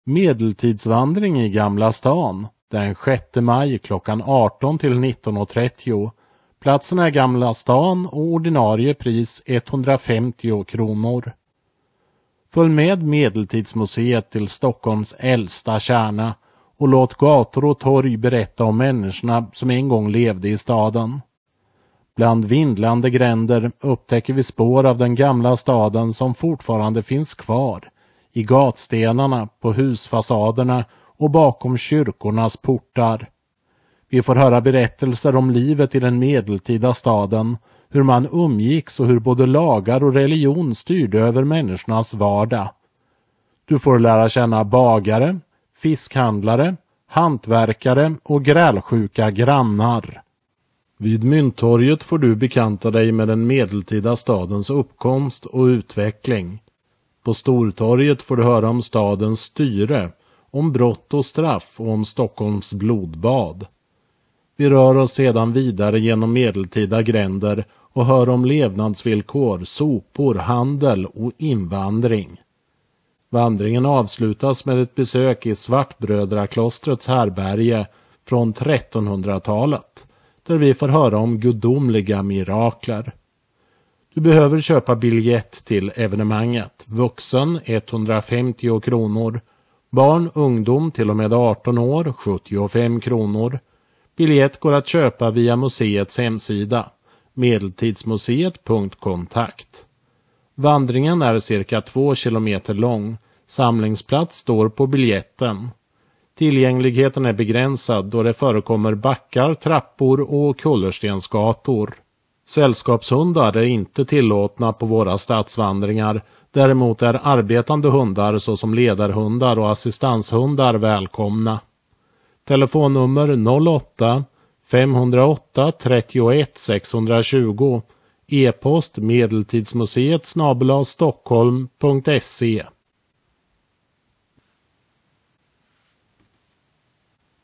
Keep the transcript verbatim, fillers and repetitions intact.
Medeltidsvandring i Gamla stan den sjätte maj klockan arton till nitton och trettio. Platsen är Gamla stan och ordinarie pris etthundrafemtio kronor. Följ med Medeltidsmuseet till Stockholms äldsta kärna och låt gator och torg berätta om människorna som en gång levde i staden. Bland vindlande gränder upptäcker vi spår av den gamla staden som fortfarande finns kvar i gatstenarna, på husfasaderna och bakom kyrkornas portar. Vi får höra berättelser om livet i den medeltida staden, hur man umgicks och hur både lagar och religion styrde över människornas vardag. Du får lära känna bagare, fiskhandlare, hantverkare och grälsjuka grannar. Vid Mynttorget får du bekanta dig med den medeltida stadens uppkomst och utveckling. På Stortorget får du höra om stadens styre, om brott och straff och om Stockholms blodbad. Vi rör oss sedan vidare genom medeltida gränder och hör om levnadsvillkor, sopor, handel och invandring. Vandringen avslutas med ett besök i Svartbrödraklostrets härberge från trettonhundratalet, där vi får höra om gudomliga mirakler. Du behöver köpa biljett till evenemanget. Vuxen etthundrafemtio kronor. Barn, ungdom till och med arton år sjuttiofem kronor. Biljett går att köpa via museets hemsida medeltidsmuseet punkt kontakt. Vandringen är cirka två kilometer lång. Samlingsplats står på biljetten. Tillgängligheten är begränsad då det förekommer backar, trappor och kullerstensgator. Sällskapshundar är inte tillåtna på våra stadsvandringar. Däremot är arbetande hundar såsom ledarhundar och assistanshundar välkomna. Telefonnummer noll åtta fem noll åtta trettioett sexhundratjugo. E-post medeltidsmuseet snabel-a stockholm punkt se.